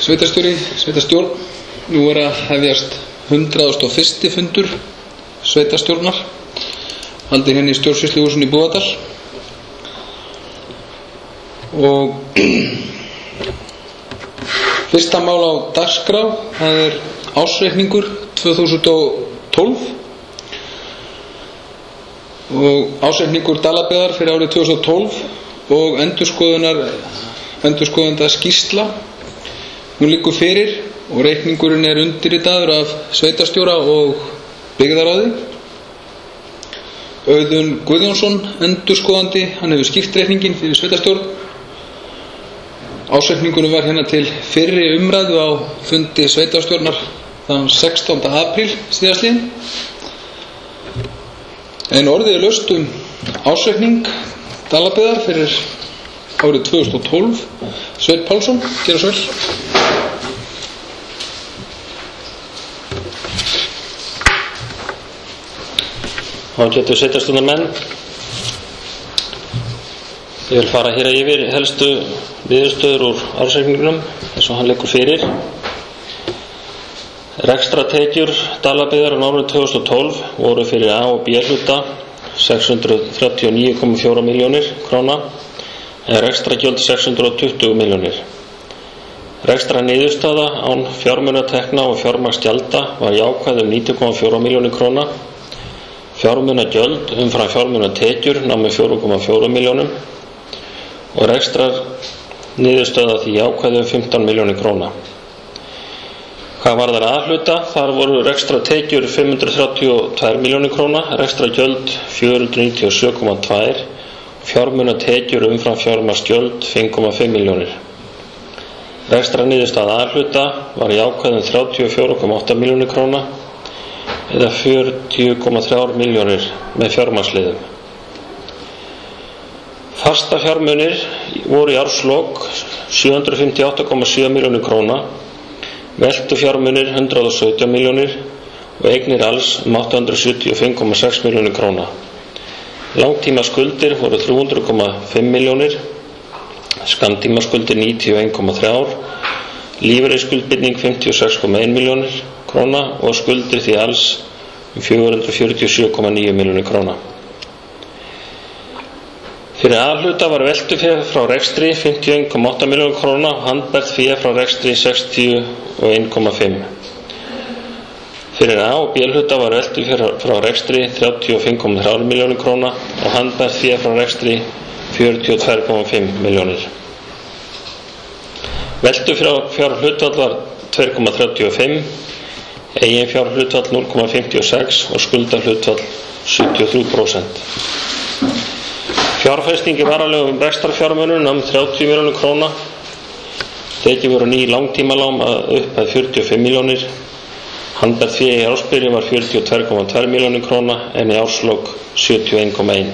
Sveitarstjórn. Nú að hefjast 101. fundur sveitarstjórnar haldið hérna í stjórnsýsluhúsinu í Búðardal og fyrsta mál á dagskrá það ársreikningur 2012 og ársreikningur Dalabyggðar fyrir árið 2012 og endurskoðenda skýrsla. Hún liggur fyrir og reikningurinn undirritaður af sveitarstjóra og byggðarráði. Auðun Guðjónsson, endurskoðandi, hann hefur skýrt reikninginn fyrir sveitarstjórn. Ársreikningurinn var hérna til fyrri umræðu á fundi sveitarstjórnar þann 16. apríl síðastliðinn. En orðið laust ársreikning Dalabyggðar fyrir árið 2012. Sveinn Pálsson, gera svo vel. Ágætu sveitarstjórnarmenn, ég vil fara hér yfir helstu niðurstöður úr ársreikningnum eins og hann liggur fyrir. Rekstratekjur Dalabyggðar á árinu 2012 voru fyrir A og B hluta 639,4 milljónir króna en rekstragjöld 620 milljónir. Rekstra niðurstaða án fjármunatekna og fjármagnsgjalda var jákvæð 90,4 milljónir króna. Fjármunagjöld umfram fjármunatekjur námu 4,4 milljónum og rekstrar niðurstöða því jákvæðu 15 milljónir króna. Hvað varðar A-hluta, þar voru rekstratekjur 532 milljónir króna, rekstragjöld 497,2, fjármunatekjur umfram fjármagnsgjöld 5,5 milljónir. Rekstrar niðurstaða A-hluta var jákvæðum 34,8 milljónir króna eða 40,3 milljónir með fjármagnsliðum. Fasta fjármunir voru í árslok 758,7 milljónir króna, veltu fjármunir 117 milljónir og eignir alls 875,6 milljónir króna. Langtíma skuldir voru 300,5 milljónir, skammtímaskuldir 91,3, lífeyrisskuldbinding 56,1 milljónir króna og skuldir því alls 447,9 milljónir króna. Fyrir A-hluta var veltufé frá rekstri 51,8 milljónir króna og handbært fé frá rekstri 61,5. Fyrir A- og B-hluta var veltufé frá rekstri 35,3 milljónir króna og handbært fé frá rekstri 42,5 milljónir. Veltufjárhlutfall var 2,35, eiginfjárhlutfall 0,56 og skuldahlutfall 73%. Fjárfesting í varanlegum rekstrarfjármunum nam 30 milljónir króna. Tekin voru ný langtímalán að upphæð 45 milljónir. Handbært fé í ársbyrjun var 42,2 milljónir króna en í árslok 71,1.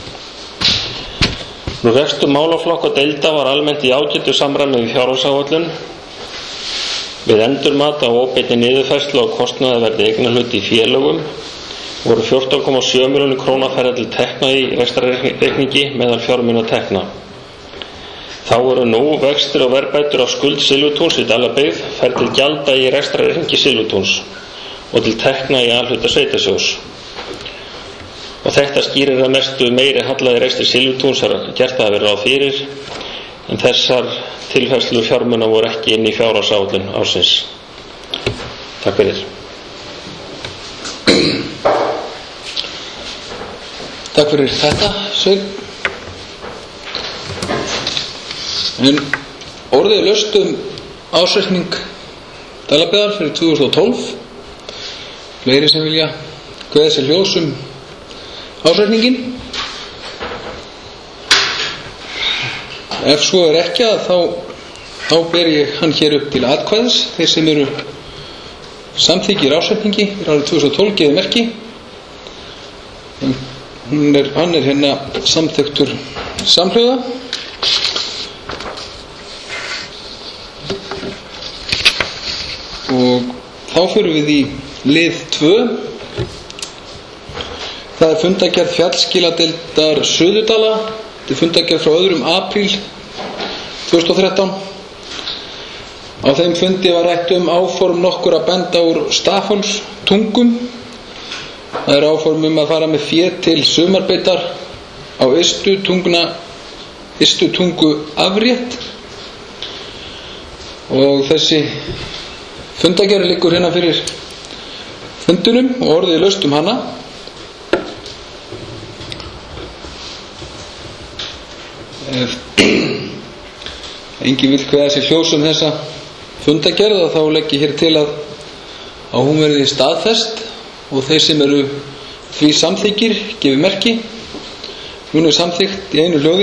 Rekstur málaflokka og deilda var almennt í ágætu samræmi við fjárhagsáætlun. Við endurmat á óbeinni niðurfærslu á kostnaði verði eignarhluti í félögum voru 14,7 milljónir króna færðar til tekna í rekstrarreikningi meðal fjármunatekna. Þá voru nú vextir og verðbætur á skuld Silfurtúns í Dalabyggð færð til gjalda í rekstrarreikningi Silfurtúns og til tekna í A-hluta sveitasjóðs. Og þetta skýrir að mestu meiri hallaði rekstri Silfurtúns gert að vera á fyrir en þessar tilfærslur fjármuna voru ekki inn í fjárhagsáætlun ársins. Takk fyrir. Takk fyrir þetta, Sveinn. En orðið laust ársreikning Dalabyggðar fyrir 2012. Fleiri sem vilja kveða sér ljós ársreikningin. Ef svo ekki þá ber ég hann hér upp til atkvæðis. Þeir sem eru samþykkir ársreikningi fyrir árið 2012 gefi merki. Hann er hérna samþykktur samhljóða. Og þá förum við í lið 2. Það er fundargerð fjallskiladeildar Suðurdala. Þetta er fundargerð frá 2. apríl 2013. Á þeim fundi var rætt áform nokkurra bænda úr Stafholmstungum. Það áform að fara með fé til sumarbeitar á ystu tungu afrétt, og þessi fundargerð liggur hérna fyrir fundinum og orðið laust hana. Ef enginn vill kveða sér hljóðs þessa fundargerð, þá legg ég hér til að hún verði staðfest, og þeir sem eru því samþykkir gefi merki. Hún samþykkt í einu hljóði.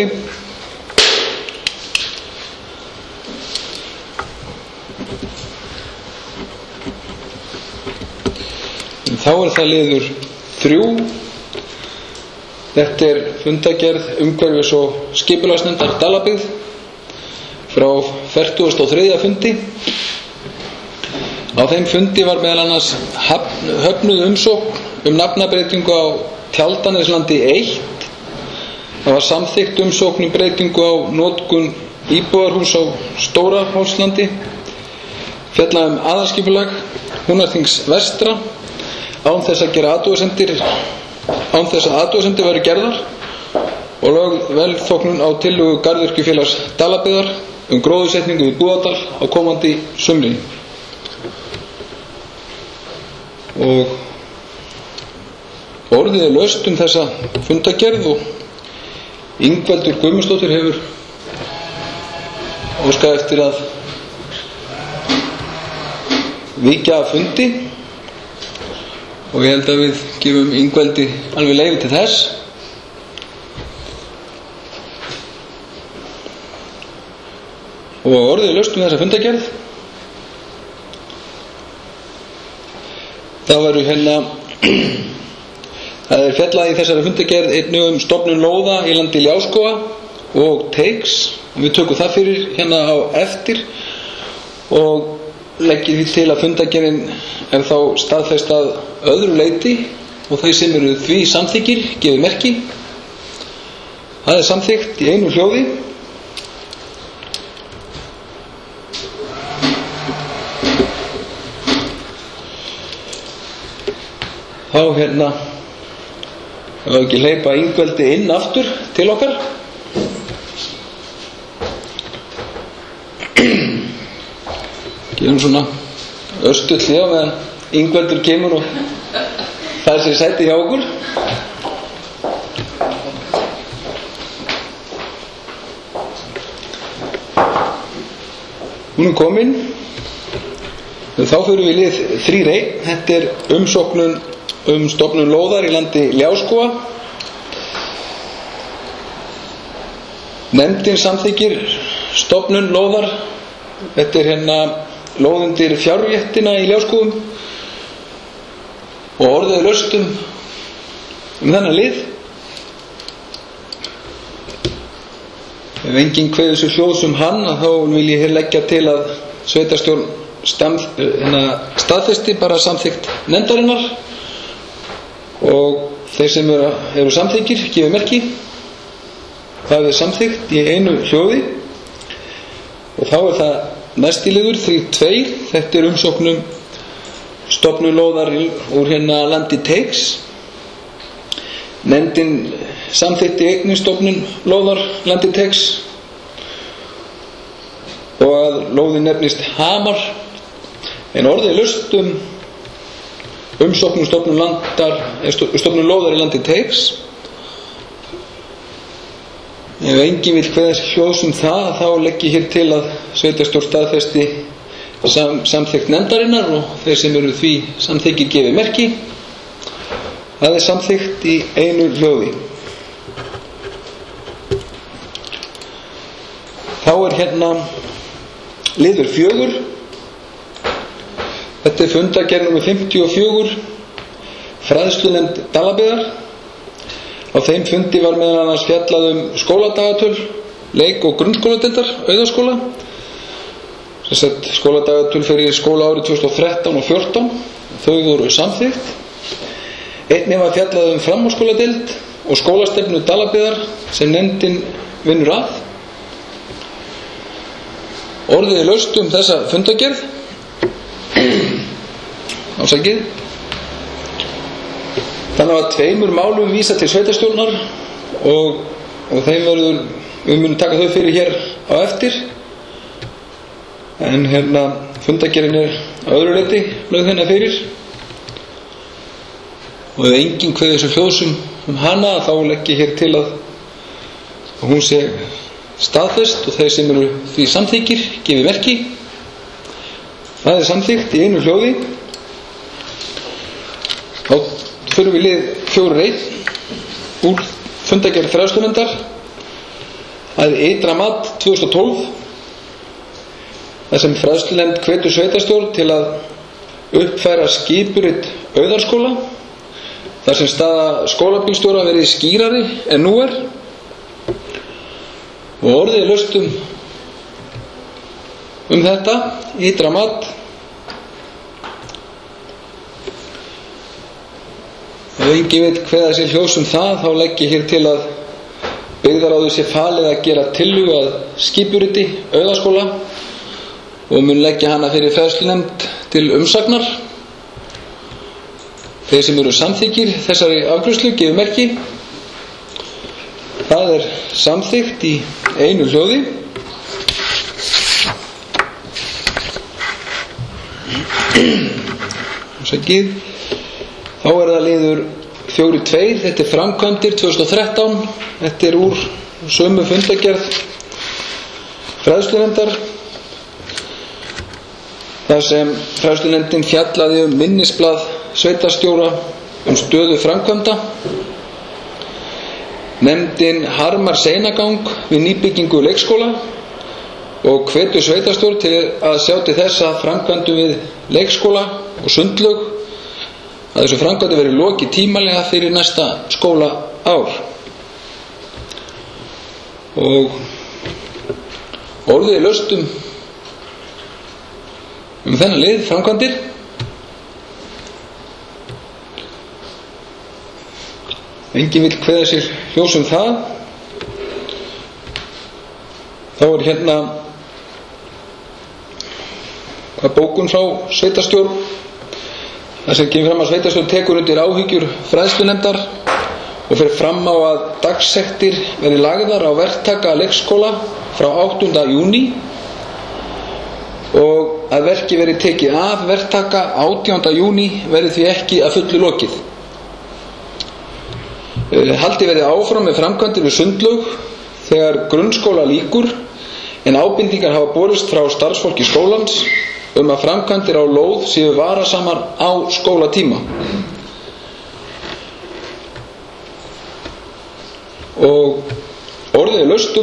Þá það liður 3. Þetta fundargerð umhverfis- og skipulagsnefndar Dalabyggð frá 43. fundi. Á þeim fundi var meðal annars höfnuð umsókn nafnabreytingu á Tjaldaneslandi 1. Það var samþykkt umsókn breytingu á notkun íbúðarhús á Stóra-Hólslandi, fjallað aðalskipulag Húnaþings vestra, án þess að athugasemdir væru gerðar, og lögð velþóknun á tillögu Garðyrkjufélags Dalabyggðar gróðursetningu í Búðardal á komandi sumri. Og orðið laust þessa fundargerð, og Ingveldur Guðmundsdóttir hefur óskað eftir að víkja af fundi, og ég held að við gefum Ingveldi alveg leyfi til þess. Og orðið laust þessa fundargerð. Það væru það fjallað í þessari fundargerð einnig stofnun lóða í landi Ljáskóga og Teigs, og við tökum það fyrir á eftir, og leggjum því til að fundargerðin þá staðfest að öðru leyti, og þeir sem eru því samþykkir gefi merki. Það samþykkt í einu hljóði. Þá ekki hleypa Ingveldi inn aftur til okkar. Gerum svona östull hlið meðan Ingveldur kemur og fær sér sæti hjá okkur. Hún komin. Þá fyrir við lið 3. Þetta umsóknun stofnun lóðar í landi Ljáskóga. Nefndin samþykkir stofnun lóðar. Þetta lóðundir fjárréttina í Ljáskógum, og orðið laust þennan lið. Ef enginn kveður sér hljóðs hann, þá vil ég leggja til að sveitarstjórn staðfesti bara samþykkt nefndarinnar, og þeir sem eru samþykkir gefi merki. Það samþykkt í einu hljóði. Og þá það næsti liður 3.2. Þetta umsóknum stofnun lóðar úr landi Teigs. Nefndin samþykkti einnig stofnun lóðar landi Teigs, og að lóðin nefnist Hamar, en orðið laust umsóknum stofnun lóðar í landi Teigs. Ef enginn vill kveða sér hljóðs það, þá legg ég hér til að sveitarstjórn staðfesti samþykkt nefndarinnar, og þeir sem eru því samþykkir gefi merki. Það samþykkt í einu hljóði. Þá liður 4. Þetta fundargerð nr. 54, fræðslunefnd Dalabyggðar. Á þeim fundi var meðal annars fjallað skóladagatöl, leik- og grunnskóladeildar Auðaskóla. Skóladagatöl fyrir skólaárið 2013 og 2014. Þau voru samþykkt. Einnig var fjallað framhaldsskóladeild og skólastefnu Dalabyggðar sem nefndin vinnur að. orðið er laust þessa fundargerð. Ásakið. Þannig að 2 málum vísa til sveitarstjórnar og þeim við munum taka þau fyrir hér á eftir. En fundargerðin er að öðru leyti lögð hérna fyrir. Og ef enginn kveður þessu hljóðsum hana, þá legg ég hér til að hún sé staðfest og þeir sem eru því samþykkir gefi merki. Það er samþykkt í einu hljóði. Þá förum við lið 4.1 úr fundargerð fræðslunefndar. Það er ytra mat 2012. Það sem fræðslunefnd hvetur sveitarstjórn til að uppfæra skipurit Auðarskóla, þar sem staða skólabílstjóra verið skýrari en nú er. Og orðið er laust þetta, ytra mat. Ef enginn veit hver þessi hljóðs það, þá legg ég hér til að byggðarráði sé falið að gera tillögu að skipuriti Auðaskóla og mun leggja hana fyrir fræðslunefnd til umsagnar. Þeir sem eru samþykkir þessari afgreiðslu gefi merki. Það er samþykkt í einu hljóði. Þá er það liður 4.2. Þetta er framkvæmdir 2013. Þetta er úr sömu fundargerð fræðslunefndar, þar sem fræðslunefndin fjallaði minnisblað sveitarstjóra stöðu framkvæmda. Nefndin harmar seinagang við nýbyggingu leikskóla og hvetur sveitarstjórn til að sjá til þess að framkvæmdum við leikskóla og sundlaug að þessu framkvæmdi verið lokið tímalega fyrir næsta skólaár. Og orðið er laust þennan lið framkvæmdir. Enginn vill kveða sér hljóðs það. Þá er hvað bókun frá sveitarstjórn, þar sem kemur fram að sveitarstjórn tekur undir áhyggjur fræðslunefndar og fer fram á að dagsektir verði lagðar á verktaka leikskóla frá 8. júní og að verki verði tekið af verktaka 18. júní verði því ekki að fullu lokið. Haldi verði áfram með framkvæmdir við sundlaug þegar grunnskóla lýkur, en ábendingar hafa borist frá starfsfólki skólans að framkvæmdir á lóð séu varasamar á skólatíma. Og orðið er laust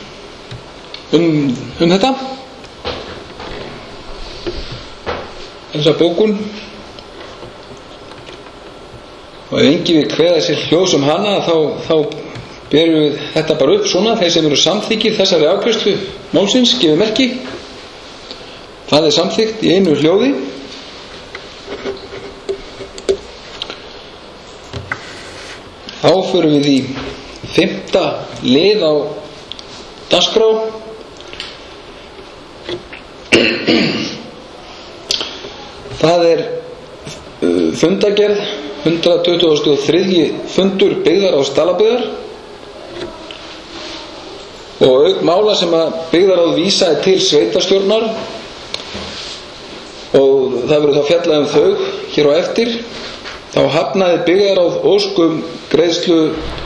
þetta, þessa bókun. Og ef enginn við kveða sér hljóðs hana, þá berum við þetta bara upp svona. Þeir sem eru samþykkir þessari afgreiðslu málsins gefi merki. Það er samþykkt í einu hljóði. Þá förum við í 5. lið á dagskrá. Það er fundargerð 123. fundur byggðarráðs Dalabyggðar og auk mála sem að byggðarráð vísaði til sveitarstjórnar, og það verður þá fjallað þau hér á eftir. Þá hafnaði byggðarráð óskum greiðslu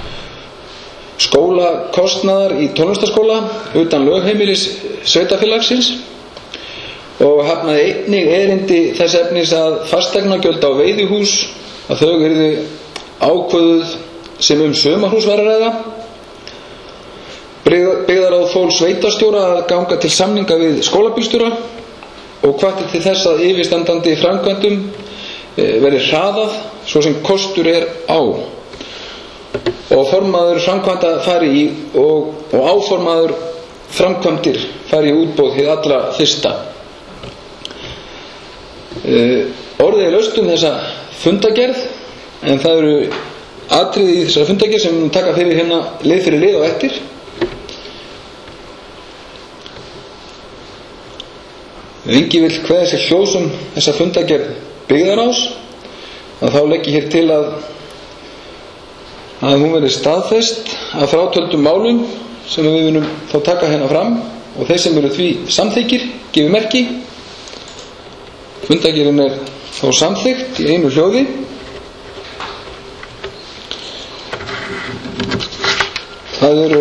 skólakostnaðar í tónlistarskóla utan lögheimilis sveitarfélagsins og hafnaði einnig erindi þess efnis að fasteignagjöld á veiðihús að þau yrðu ákvöðuð sem sumarhús var að ræða. Byggðarráð fól sveitarstjóra að ganga til samninga við skólabílstjóra og hvatti til þess að yfirstandandi framkvæmdum verði hraðað svo sem kostur er á, og formaður framkvæmda fari í og áformaður framkvæmdir fari í útboð hið allra fyrsta. Orðið er laust þessa fundargerð, en það eru atriði í þessari fundargerð sem við taka fyrir hérna lið fyrir lið og eftir. Engi vill kveða sér hljóðs þessa fundargerð byggðarráðs, þá legg ég hér til að hún verði staðfest af frátöldum málum sem við munum þá taka hérna fram, og þeir sem eru því samþykkir gefi merki. Fundargerðin þá samþykkt í einu hljóði. Það eru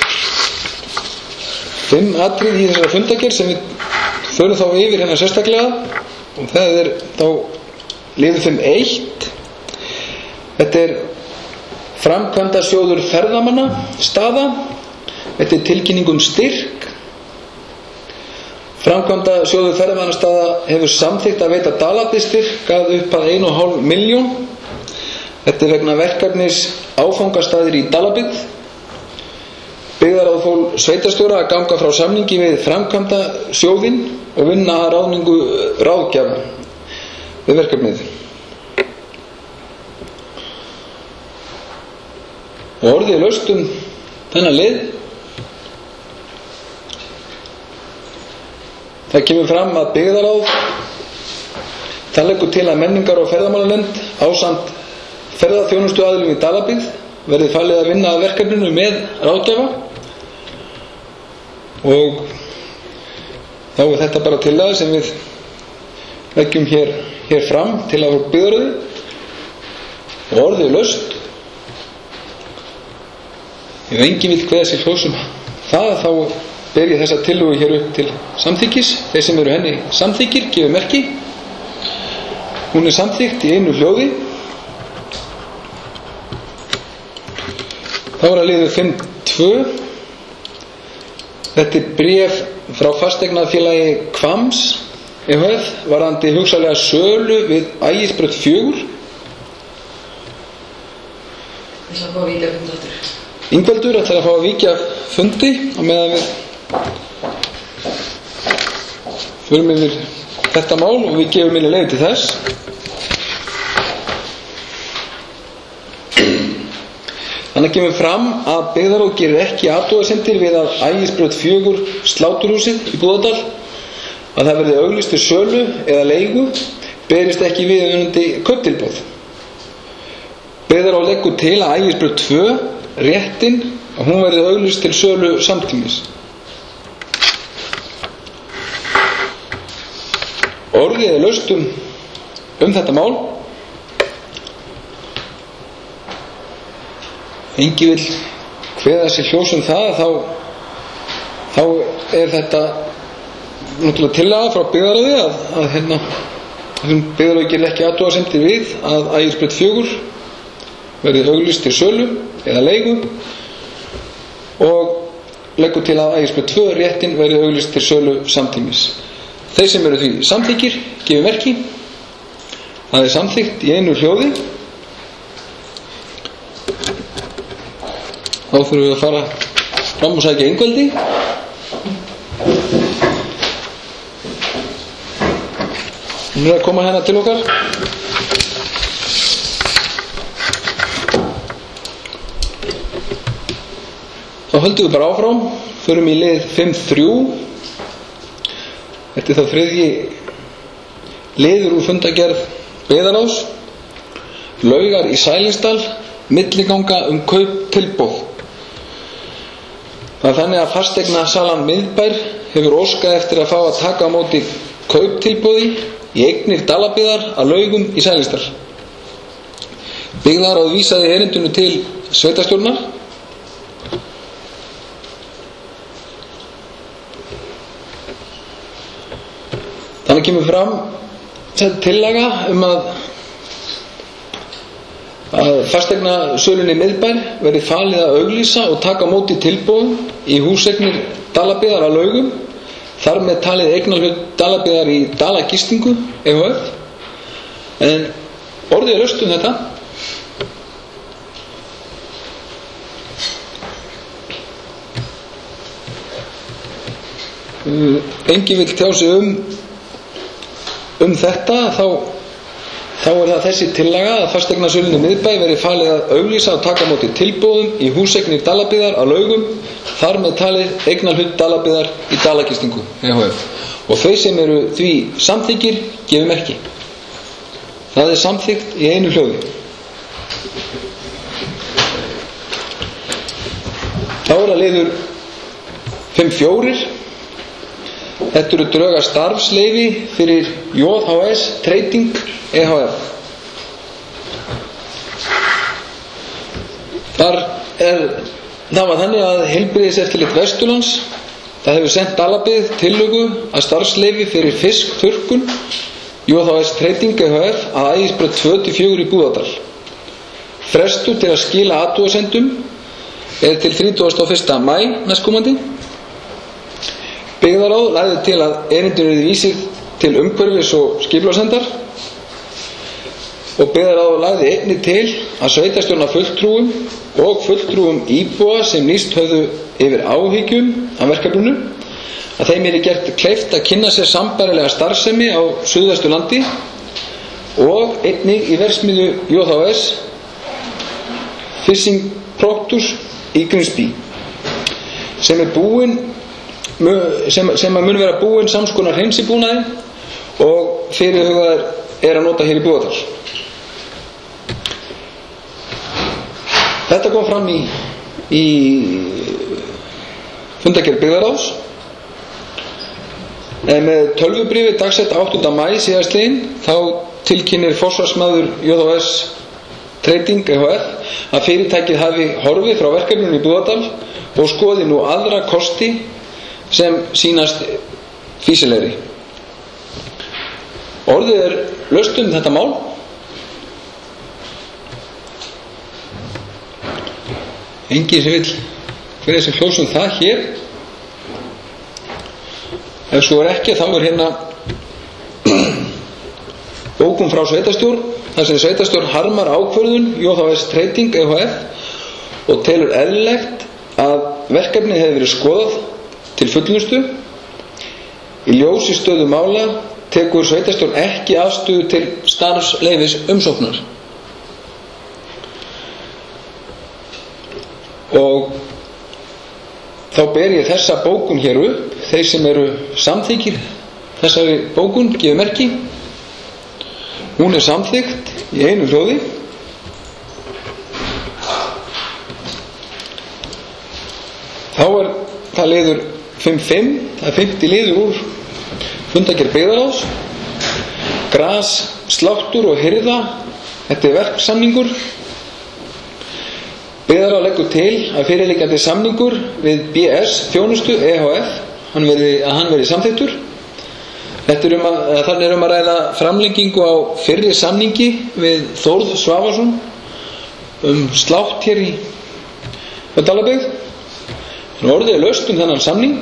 5 atriði í þessari fundargerð sem við förum þá yfir hérna sérstaklega, og það þá liður 5.1. Þetta framkvæmdasjóður ferðamanna staða. Þetta tilkynning styrk. Framkvæmdasjóður ferðamanna staða hefur samþykkt að veita Dalabyggð að upphæð 1,5 milljón. Þetta vegna verkefnis áfangastaðir í Dalabyggð. Byggðarráð fól sveitarstjóra að ganga frá samningi við framkvæmdasjóðinn og vinna að ráðningu ráðgjafa við verkefnið. Og orðið laust þennan lið. Það kemur fram að byggðarráð leggur til að menningar- og ferðamálanefnd ásamt ferðaþjónustuaðilum í Dalabyggð verði falið að vinna að verkefninu með ráðgjafa, og þá þetta bara tillaga sem við leggjum hér fram til að byggðarráði. Og orðið laust. Ef enginn vill kveða sér hljóðs það, þá ber ég þessa tillögu hér upp til samþykkis. Þeir sem eru henni samþykkir gefi merki. Hún samþykkt í einu hljóði. Þá að liður 5.2. Þetta bréf frá fasteignafélagi Hvamms e.h.f. varðandi hugsanlega sölu við Ægisbraut 4. Það fá að víkja fundi. Ingveldur ætlar að fá að víkja fundi á meðan við förum yfir þetta mál, og við gefum minni leyfi til þess. Þannig kemur fram að byggðarráð gerir ekki athugasemdir við að Ægisbraut 4 sláturhúsið í Búðardal, að það verði auglýst til sölu eða leigu, berist ekki viðunandi kauptilboð. Byggðarráð leggur til að Ægisbraut 2 réttin að hún verði auglýst til sölu samtímis. Orðið laust þetta mál. Engi vill kveða sér hljóðs það, þá þetta náttúrulega tillaga frá byggðarráði að byggðarráði gerir ekki athugasemdir við að Ægisbraut 4 verði auglýst til sölu eða leigu, og leggur til að Ægisbraut 2 réttin verði auglýst til sölu samtímis. Þeir sem eru því samþykkir gefi merki. Það samþykkt í einu hljóði. Þá þurfum við að fara fram og sækja Ingveldi. Hún að koma hérna til okkar. Þá höldum við bara áfram, förum í lið 5.3. Þetta þá 3. liður úr fundargerð byggðarráðs. Laugar í Sælingsdal, milliganga kauptilboð. Það þannig að fasteignasalan Miðbær hefur óskað eftir að fá að taka á móti kauptilboði í eignir Dalabyggðar að Laugum í Sælingsdal. Byggðarráð vísaði erindinu til sveitarstjórnar. Þannig kemur fram tillaga að fasteignasölunni Miðbær verði falið að auglýsa og taka á móti tilboðum í húseignir Dalabyggðar að Laugum, þar með talið eignarhlut Dalabyggðar í Dalagistingu e.h.f. En orðið laust þetta. Enginn vill tjá sig þetta, þá Þá það þessi tillaga að fasteignasölunni Miðbæ verði falið að auglýsa og taka á móti tilboðum í húseignir Dalabyggðar að Laugum, þar með talið eignarhlut Dalabyggðar í Dalagistingu ehf. Og þau sem eru því samþykkir gefi merki. Það samþykkt í einu hljóði. Þá það liður 5.4. Þetta eru drög að starfsleyfi fyrir JHS Trading ehf. Það var þannig að Heilbrigðiseftirlit Vesturlands það hefur sent Dalabyggð tillögu að starfsleyfi fyrir fiskþurrkun JHS Trading ehf. Að Ægisbraut 2-4 í Búðardal. Frestur til að skila athugasemdum til 31. maí næstkomandi. Byggðarráð lagði til að erindinu yrði vísið til umhverfis- og skipulagsnefndar og byggðarráð lagði einnig til að sveitarstjórnarfulltrúum og fulltrúum íbúa sem lýst höfðu yfir áhyggjum af verkefninu að þeim yrði gert kleift að kynna sér sambærilega starfsemi á Suðvesturlandi og einnig í verksmiðju JHS Fishing Products í Grimsby sem búin sem að mun vera búin samskonar hreinsibúnaði og fyrirhugaðar að nota hér í Búðardal. Þetta kom fram í fundargerð byggðarráðs en með tölvubrífi dagsett 8. maí síðastliðinn þá tilkynnir forsvarsmaður JHS Trading ehf. Að fyrirtækið hafi horfið frá verkefninu í Búðardal og skoði nú aðra kosti sem sýnast fýsilegri. Orðið laust þetta mál. Enginn sem vill hver sem hljósum það hér. Ef svo ekki þá hérna bókum frá sveitarstjórn þar sem sveitarstjórn harmar ákvörðun JHS Trading ehf. Og telur eðlilegt að verkefnið hefði verið skoðað til fullnustu. Í ljósi stöðu mála tekur sveitarstjórn ekki afstöðu til starfsleyfis umsóknar. Og þá ber ég þessa bókun hér upp. Þeir sem eru samþykkir þessari bókun gefi merki. Hún samþykkt í einu hljóði. Þá það liður 5.5, það 50 liður úr fundargerð byggðarráðs. Gras, sláttur og hirða, þetta verksamningur. Byggðarráð leggur til að fyrirliggjandi samningur við BS Þjónustu ehf. Hann verði samþykktur. Þannig að ræða framlengingu á fyrri samningi við Þórð Svavarsson slátt hér í Dalabyggð. Orðið laust þennan samning.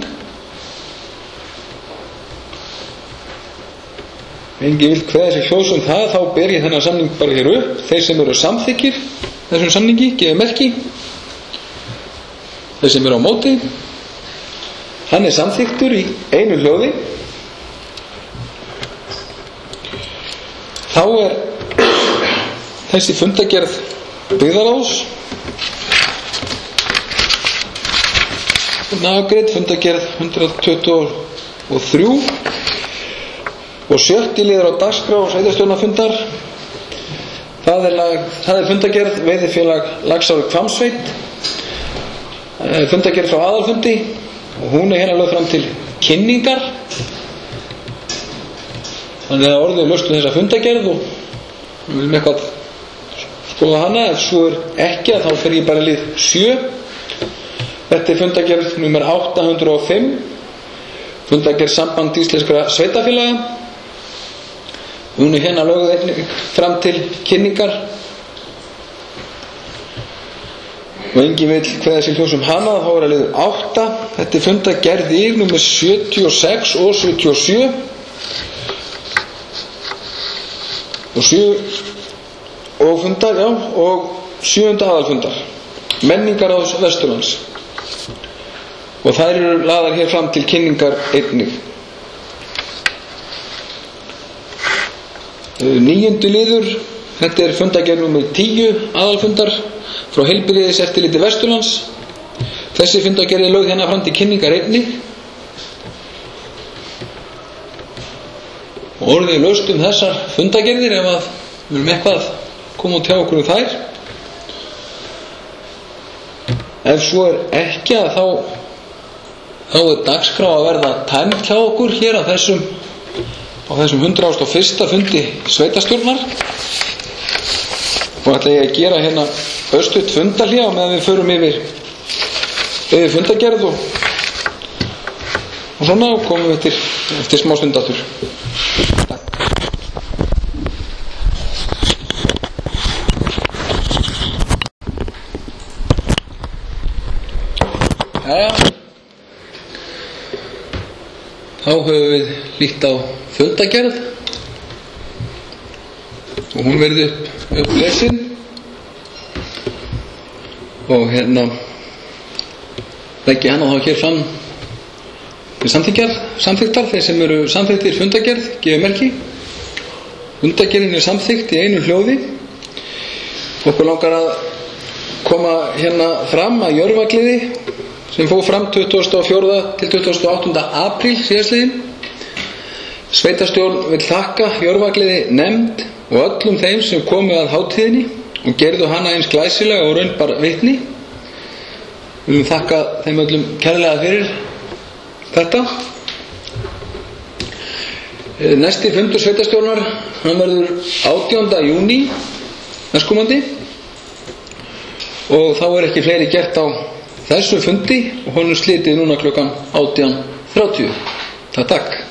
Engi vill kveða sér hljóðs það, þá ber ég þennan samning bara hér upp. Þeir sem eru samþykkir þessum samningi gefi merki. Þeir sem eru á móti, hann samþykktur í einu hljóði. Þá þessi fundargerð byggðarráðs afgreidd, fundargerð 123 og 7. liður á dagskrá sveitarstjórnarfundar. Það er fundargerð veiðifélag Laxár Hvammsveit, fundargerð frá aðalfundi og hún hérna lögð fram til kynningar. Þannig að orðið laust þessa fundargerð og við viljum eitthvað skoða hana. Ef svo ekki þá fer ég bara lið 7. Þetta er fundargerð númer 805, fundargerð Samband íslenskra sveitarfélaga. Hún hérna lögð fram til kynningar og enginn vill kveða sér hljóðs hana. Þá er að liður 8. Þetta er fundargerðir númer 76 og 77 og 7 og fundar, og 7. aðalfundar Menningarráðs Vesturlands. Og þær eru lagðar hér fram til kynningar einnig. 9. liður, þetta er fundargerð númer 10 aðalfundar frá Heilbrigðiseftirliti Vesturlands. Þessi fundargerð er lögð hérna fram til kynningar einnig. Og orðið laust þessar fundargerðir ef að við erum eitthvað koma og tjá okkur þær. Ef svo er ekki að þá er dagskrá að verða tæmd hjá okkur hér á þessum 101. fundi sveitarstjórnar. Og ætla ég að gera hérna örstutt fundarhlé á meðan við förum yfir fundargerð og svona og komum við eftir smá stund aftur. Jæja, þá höfum við líkt á fundargerð og hún verði upp lesin og hérna leggi hana þá hér fram til samþykktar. Þeir sem eru samþykktir fundargerð gefa merki. Fundargerðin er samþykkt í einu hljóði. Okkur langar að koma hérna fram að Jörfagliði sem fór fram 24. til 28. apríl síðastliðinn. Sveitarstjórn vil þakka Jörfagliði nefnd og öllum þeim sem komu að hátíðinni og gerðu hana eins glæsilega og raunbar vitni. Við viljum þakka þeim öllum kærlega fyrir þetta. Næsti fundur sveitarstjórnar, hann verður 18. júní næstkomandi og þá er ekki fleiri gert á þessum fundi og honum slitið núna klukkan 18:30. Takk.